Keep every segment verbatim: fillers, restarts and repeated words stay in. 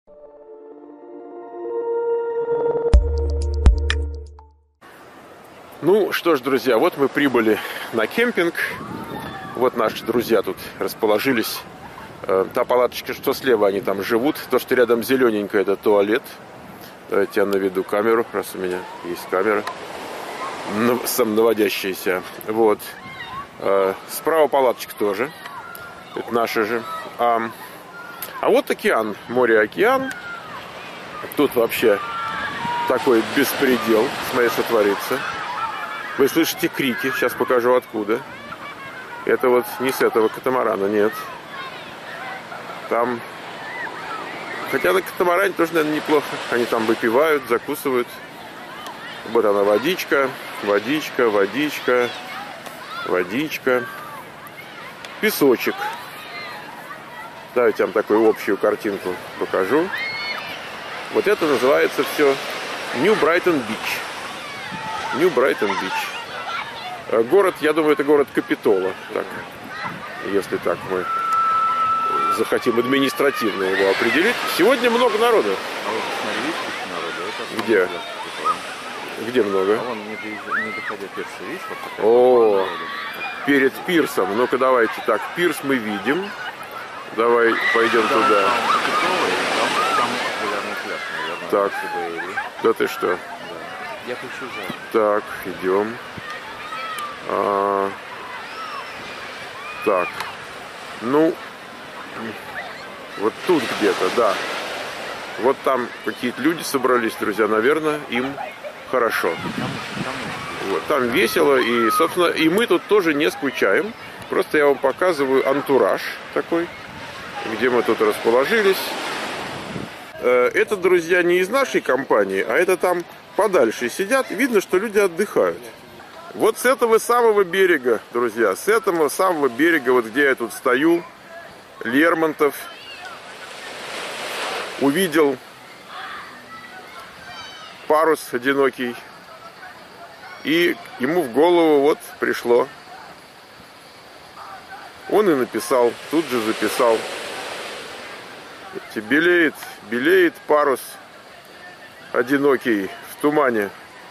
Ну что ж, друзья, вот мы прибыли на кемпинг. Вот наши друзья тут расположились. Та палаточка, что слева, они там живут. То, что рядом зелененькое, это туалет. Давайте я наведу камеру, раз у меня есть камера самонаводящаяся. Вот. Справа палаточка тоже. Это наша же. А, а вот океан, море-океан. Тут вообще такой беспредел. Смотри, что творится. Вы слышите крики. Сейчас покажу откуда. Это вот не с этого катамарана, нет. Там... Хотя на катамаране тоже, наверное, неплохо. Они там выпивают, закусывают. Вот она, водичка, водичка, водичка, водичка. Песочек. Давайте я вам такую общую картинку покажу. Вот это называется все New Brighton Beach. New Brighton Beach. Город, я думаю, это город Капитола. Так, если так мы захотим административно его определить. Сегодня много народу. А вот смотри, народу. Где? Где много? А вон, не, не доходя пирса, видишь? Вот такая. О, перед пирсом. Ну-ка, давайте так. Пирс мы видим. Давай пойдем там, туда. Там, там, там популярный пляж, наверное. Так. Да ты что? Да. Я хочу за. Так, идем. А, так. Ну, вот тут где-то, да. Вот там какие-то люди собрались, друзья, наверное, им хорошо. Вот, там весело, и, собственно, и мы тут тоже не скучаем. Просто я вам показываю антураж такой, где мы тут расположились. Это, друзья, не из нашей компании, а это там подальше сидят. Видно, что люди отдыхают. Вот с этого самого берега, друзья, с этого самого берега, вот где я тут стою, Лермонтов увидел парус одинокий. И ему в голову вот пришло. Он и написал, тут же записал. Белеет, белеет парус одинокий в тумане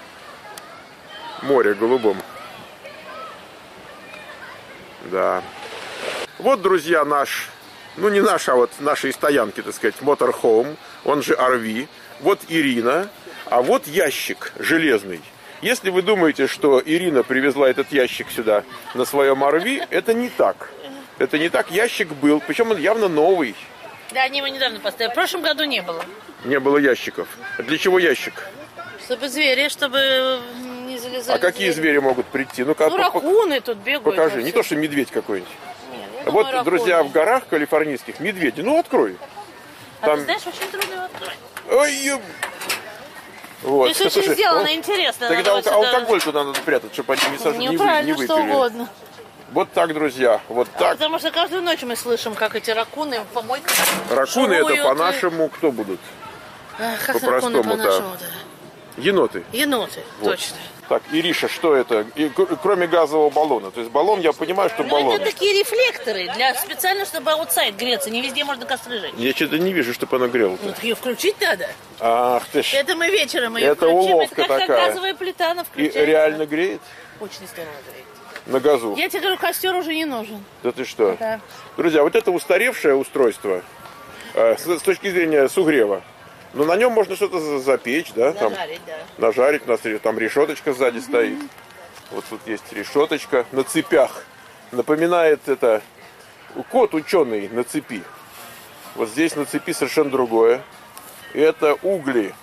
моря голубом. Да. Вот, друзья, наш, ну не наш, а вот нашей стоянки, так сказать, моторхоум, он же ар ви. Вот Ирина, а вот ящик железный. Если вы думаете, что Ирина привезла этот ящик сюда на своем ар ви, это не так. Это не так. Ящик был, причем он явно новый. Да, они его недавно поставили. В прошлом году не было. Не было ящиков. А для чего ящик? Чтобы звери, чтобы не залезали. А какие звери, звери могут прийти? Ну-ка, ну ракуны тут бегают. Покажи. Не то, что медведь какой-нибудь. Нет, вот, думаю, друзья, ракуны. в горах калифорнийских медведи. Ну, открой. А Там... ты знаешь, очень трудно его открыть. Ой, вот. То есть очень сделано он... интересно. Так это алк- алкоголь туда надо прятать, чтобы они не, сож... не, не, вы... не выпили. Что угодно. Вот так, друзья, вот так. Потому что каждую ночь мы слышим, как эти ракуны в помойках Ракуны шуруют. это по-нашему кто будут? Ах, как по-простому, ракуны по-нашему, да. да. Еноты. Еноты, вот. точно. Так, Ириша, что это? И, кроме газового баллона. То есть баллон, я понимаю, что ну, баллон. это такие рефлекторы, для специально, чтобы аутсайд греться. Не везде можно костры жечь. Я что-то не вижу, чтобы оно грело. Ну, ее включить надо. Ах ты ж. Это мы вечером ее это включим. уловка это как, такая. как газовая плита, она включается. И реально греет? Очень здорово греет. На газу. Я тебе говорю, костер уже не нужен. Да ты что? Да. Друзья, вот это устаревшее устройство э, с, с точки зрения сугрева. Но на нем можно что-то запечь, да? Нажарить, там, да. Нажарить. У нас там решеточка сзади mm-hmm. стоит. Вот тут есть решеточка на цепях. Напоминает это кот ученый на цепи. Вот здесь на цепи совершенно другое. Это угли.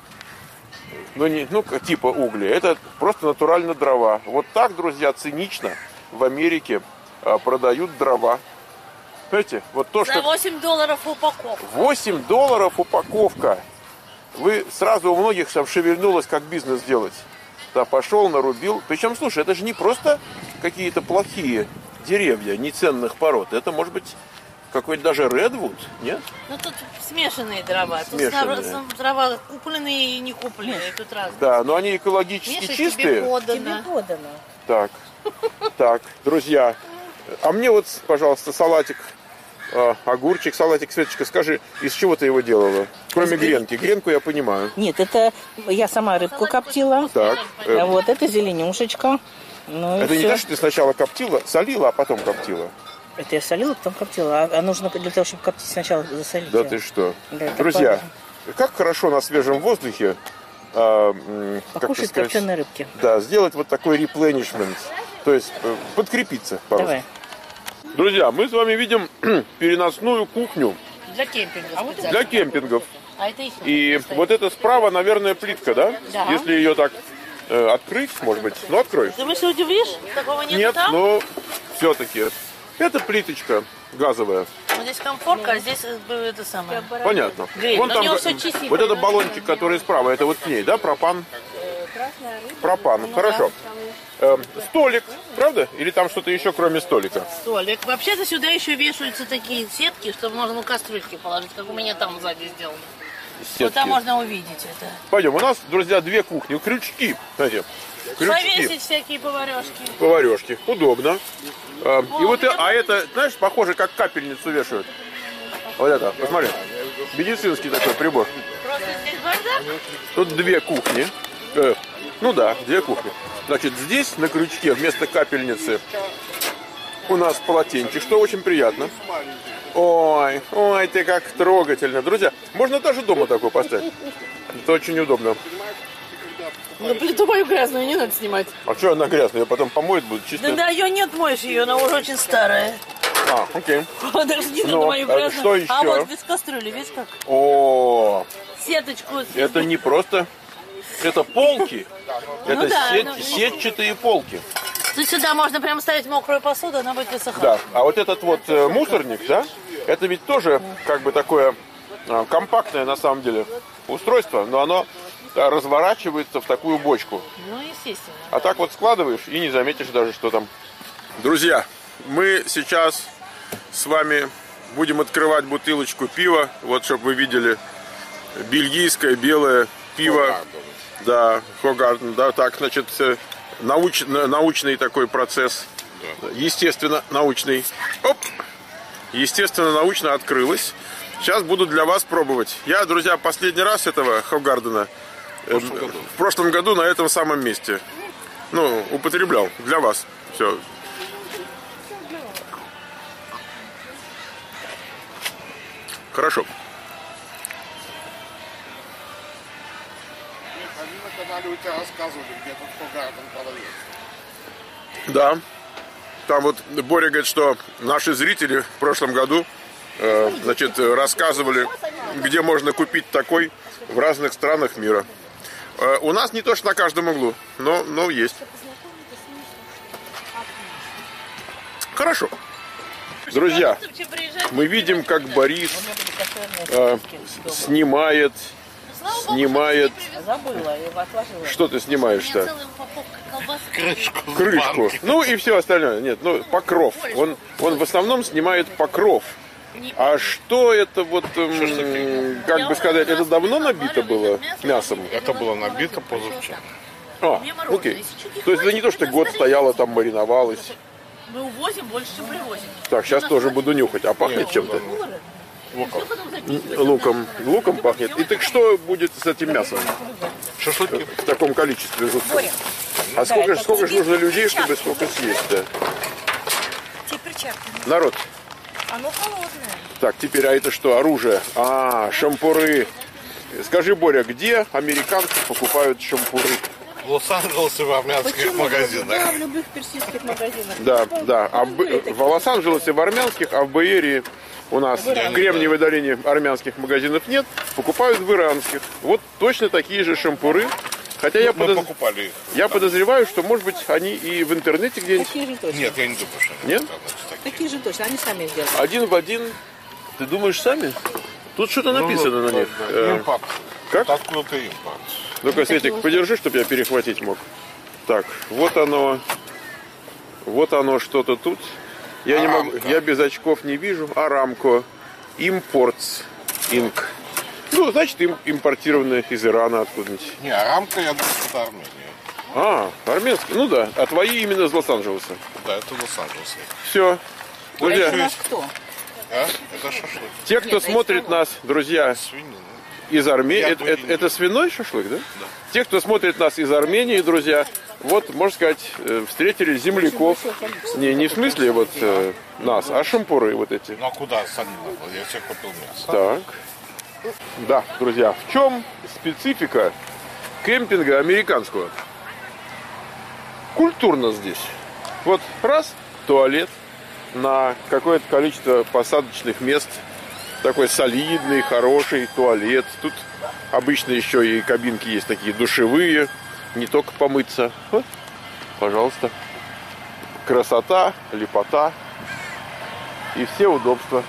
Ну, не, ну, типа угли. Это просто натурально дрова. Вот так, друзья, цинично в Америке а, продают дрова. Знаете, вот то, За что... восемь долларов упаковка. восемь долларов упаковка. Вы сразу у многих там шевельнулось, как бизнес делать. Да, пошел, нарубил. Причем, слушай, это же не просто какие-то плохие деревья, неценных пород. Это может быть какой-то даже редвуд, нет? Ну тут смешанные дрова. Смешанные. Тут дрова купленные и не купленные. Тут разные. Да, но они экологически Миша, чистые. тебе подано. Тебе подано. Так, так, друзья. А мне вот, пожалуйста, салатик а, огурчик, салатик. Светочка, скажи, из чего ты его делала? Кроме гренки. Гренку я понимаю. Нет, это я сама рыбку коптила. Так. э, А вот это зеленюшечка. Ну, и это не всё. то, что ты сначала коптила, солила, а потом коптила. Это я солила, потом коптила. А, а нужно для того, чтобы коптить, сначала засолить. Да её. ты что? Да, это Друзья, правда. как хорошо на свежем воздухе а, м, как Покушать это сказать, копченой рыбки. да, сделать вот такой replenishment, то есть э, подкрепиться. по-русски. Давай. Друзья, мы с вами видим переносную кухню Для кемпинга специально. для кемпингов. А это их И стоит. вот это справа, наверное, плитка, да? Да. Если ее так э, открыть, может быть. Ну, открой. Ты мысли удивишь? Такого нет, Нет, там? но все-таки. Это плиточка газовая. Вот здесь комфорка, а здесь э, это самое. Понятно. Гриль. Вон Но там у него га- всё чистенько. вот этот баллончик, который справа, это вот к ней, да, пропан? Пропан, хорошо. Эм, столик, правда? Или там что-то еще, кроме столика? Столик. Вообще-то сюда еще вешаются такие сетки, чтобы можно ну, кастрюльки положить, как у меня там сзади сделано. Сетки. Вот там можно увидеть это. Пойдем, у нас, друзья, две кухни, крючки, знаете, крючки, Повесить всякие поварешки. поварешки, удобно. Эм, и вот, э- а это, знаешь, похоже, как капельницу вешают. Вот это, посмотри, медицинский такой прибор. Просто здесь бардак. Тут две кухни. Э, ну да, две кухни. Значит, здесь на крючке вместо капельницы у нас полотенчик, что очень приятно. Ой, ой, ты как трогательно. Друзья, можно даже дома такой поставить. Это очень удобно. Ну, плиту мою грязную не надо снимать. А что она грязная? Ее потом помоет, будет Да, чисто. да, ее нет, моешь ее, она уже очень старая. А, окей. Даже не надо Ну, мою а грязную. что еще? А вот без кастрюли, видишь как? О, Сеточку. это не просто... Это полки. Это да, сет- ну- сетчатые полки. Тут сюда можно прямо ставить мокрую посуду, она будет высыхать. Да, а вот этот вот э, мусорник, да, это ведь тоже как бы такое э, компактное на самом деле устройство, но оно э, разворачивается в такую бочку. Ну, естественно. А так вот складываешь и не заметишь даже, что там. Друзья, мы сейчас с вами будем открывать бутылочку пива, вот чтобы вы видели, бельгийское белое пиво. Да, Хогарден, да, так, значит, э, науч, на- научный такой процесс, естественно, научный. Оп! Естественно, научно открылось. Сейчас буду для вас пробовать. Я, друзья, последний раз этого Хогардена э, в прошлом году на этом самом месте, ну, употреблял для вас. Все. Хорошо. Они на канале у тебя рассказывали, где тут Хогарден продается. Да. Там вот Боря говорит, что наши зрители в прошлом году э, значит, рассказывали, где можно купить такой в разных странах мира. Э, у нас не то, что на каждом углу, но, но есть. Хорошо. Друзья, мы видим, как Борис э, снимает, снимает... Забыла, я его отложила. Что ты снимаешь-то? Крышку. Ну и все остальное. Нет, ну покров. Он, он в основном снимает покров. А что это вот, эм, как бы сказать, это давно набито было мясом? Это было набито позавчера. А, окей. То есть это не то, что год стояло там, мариновалось. Мы увозим больше, чем привозим. Так, сейчас тоже буду нюхать. А пахнет чем-то? Луком. Луком пахнет. И так что будет с этим мясом? Шашлыки. В таком количестве жутко. А сколько, же- сколько же нужно людей, чтобы столько съесть-то? Тебе перчатки. Народ. Оно холодное. Так, теперь, а это что? Оружие. А, шампуры. Скажи, Боря, где американцы покупают шампуры? В Лос-Анджелесе в армянских магазинах. Да, в любых персидских магазинах. Да, да. А в, Б- в Лос-Анджелесе в армянских, а в Бэйерии у нас в Кремниевой долине армянских магазинов нет. Покупают в иранских. Вот точно такие же шампуры. Хотя я, Мы подоз- покупали их. я подозреваю, что, может быть, они и в интернете где-нибудь. Такие же точно. Нет, я не думаю, что они Нет? продаются такие. Такие же точно, они сами сделали. Один в один. Ты думаешь, сами? Тут что-то написано на них. Э, Импорт. как? Откуда-то импорт. Ну-ка, Светик, подержи, чтобы я перехватить мог. Так, вот оно. Вот оно что-то тут. Я не могу, Арамко. я без очков не вижу. Арамко. Imports Инк. Ну, значит, им импортированное из Ирана откуда-нибудь. Не, а рамка, я думаю, это Армения. А, армянский. Ну да, а твои именно из Лос-Анджелеса. Да, это Лос-Анджелес. Все. А это у Друзья, нас кто? А? Это шашлык. Те, кто смотрит нас, друзья, Свинина. из Армении, Я это, тоже это- не это свиной шашлык, да? Да. Те, кто смотрит нас из Армении, друзья, вот, можно сказать, э, встретили земляков. Не, не в смысле вот э, нас, а шампуры вот эти. Ну а куда сами надо? Я себе купил мясо. Так. Да, друзья, в чем специфика кемпинга американского? Культурно здесь. Вот раз, туалет на какое-то количество посадочных мест. Такой солидный, хороший туалет. Тут обычно еще и кабинки есть такие душевые. Не только помыться. Вот, пожалуйста. Красота, лепота. И все удобства.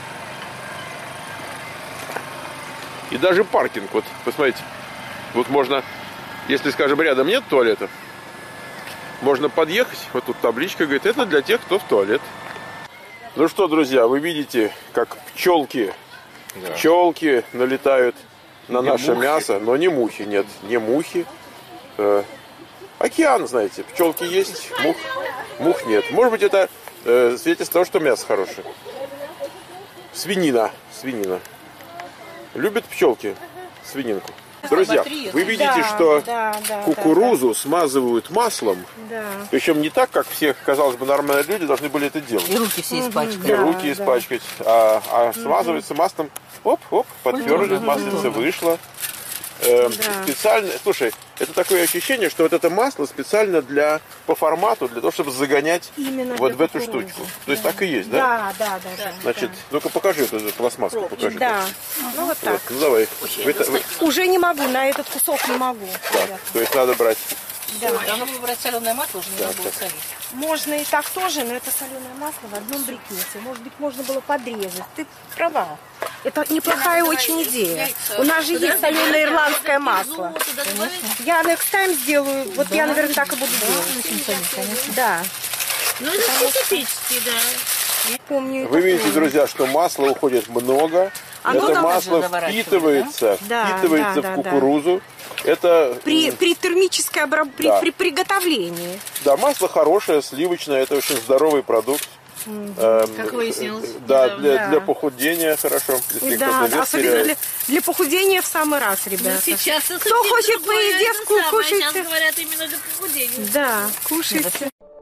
И даже паркинг. Вот, посмотрите. Вот можно, если, скажем, рядом нет туалета, можно подъехать. Вот тут табличка говорит, это для тех, кто в туалет. Ну что, друзья, вы видите, как пчелки, Да. пчелки налетают на Не наше мухи. мясо, но не мухи, нет, не мухи. Э, океан, знаете, пчелки есть, мух, мух нет. Может быть, это э, свидетельство того, что мясо хорошее. Свинина, свинина. Любят пчелки свининку. Друзья, вы видите, Да, что да, да, кукурузу смазывают маслом. Да. Причем не так, как все, казалось бы, нормальные люди должны были это делать. И руки все испачкали. И руки испачкать, а, а смазывается маслом. Оп-оп, подперли, маслица вышла. Э, Специально, слушай, это такое ощущение, что вот это масло специально для, по формату, для того, чтобы загонять Именно вот для в эту кукурузы. штучку. То есть так и есть, да? Да, да, да, да. Значит, ну-ка покажи эту пластмасску, покажи. Да. Ну вот так. Вот, ну давай. Вы- вы- Уже не могу, на этот кусок не могу. так, то есть надо брать. Должно выбрать соленое масло, уже не надо было солить. Можно и так тоже, но это соленое масло в одном брикете. Может быть, можно было подрезать. Ты права. Это неплохая очень идея. У нас же есть соленое ирландское масло. Я next time сделаю. Вот я, наверное, так и буду делать. Да. Ну, это специфически, да. Помню. Вы это видите, тоже. друзья, что масла уходит много. Оно Это там масло же заворачивают, впитывается, да? впитывается Да, в да, да. кукурузу. Это При, при термической обраб... при, Да. при приготовлении. да, масло хорошее, сливочное, это очень здоровый продукт. Эм, Как выяснилось. Да, недавно. для, Да. для похудения хорошо. Если Да, кто-то вес особенно теряет. для, для похудения в самый раз, Ну, ребята. сейчас Кто хочет поездку, Сейчас кушайте. говорят именно для похудения. Да, кушайте.